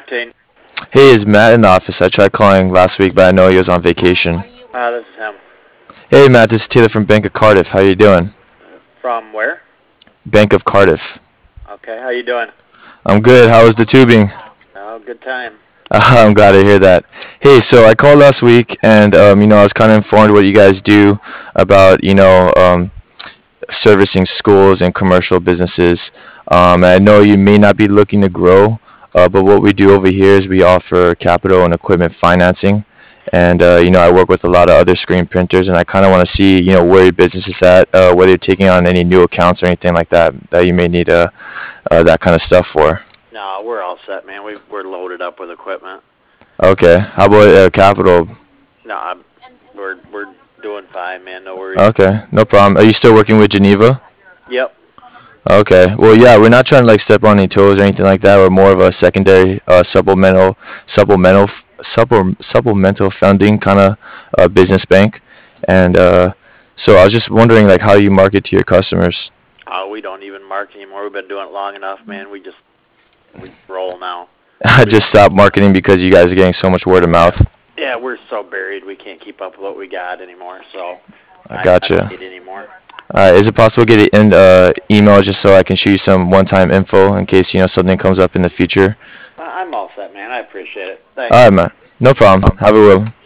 13. Hey, is Matt in the office? I tried calling last week, but I know he was on vacation. This is him. Hey, Matt, this is Taylor from Bank of Cardiff. How you doing? From where? Bank of Cardiff. Okay, how you doing? I'm good. How was the tubing? Oh, good time. I'm glad to hear that. Hey, so I called last week, and I was kind of informed what you guys do about, servicing schools and commercial businesses. I know you may not be looking to grow, but what we do over here is we offer capital and equipment financing. And I work with a lot of other screen printers, and I kind of want to see, where your business is at, whether you're taking on any new accounts or anything like that that you may need that kind of stuff for. No, we're all set, man. We're loaded up with equipment. Okay. How about capital? No, we're doing fine, man. No worries. Okay, no problem. Are you still working with Geneva? Yep. Okay. Well, yeah, we're not trying to like step on any toes or anything like that. We're more of a secondary, supplemental funding kind of business bank. And so I was just wondering like how you market to your customers. Oh, we don't even market anymore. We've been doing it long enough, man. We roll now. I just stopped marketing because you guys are getting so much word of mouth. Yeah, we're so buried we can't keep up with what we got anymore. So I I gotcha. don't need it anymore. Is it possible to get an email just so I can shoot you some one-time info in case something comes up in the future? I'm all set, man. I appreciate it. All Thanks. right, man. No problem. Have a good one.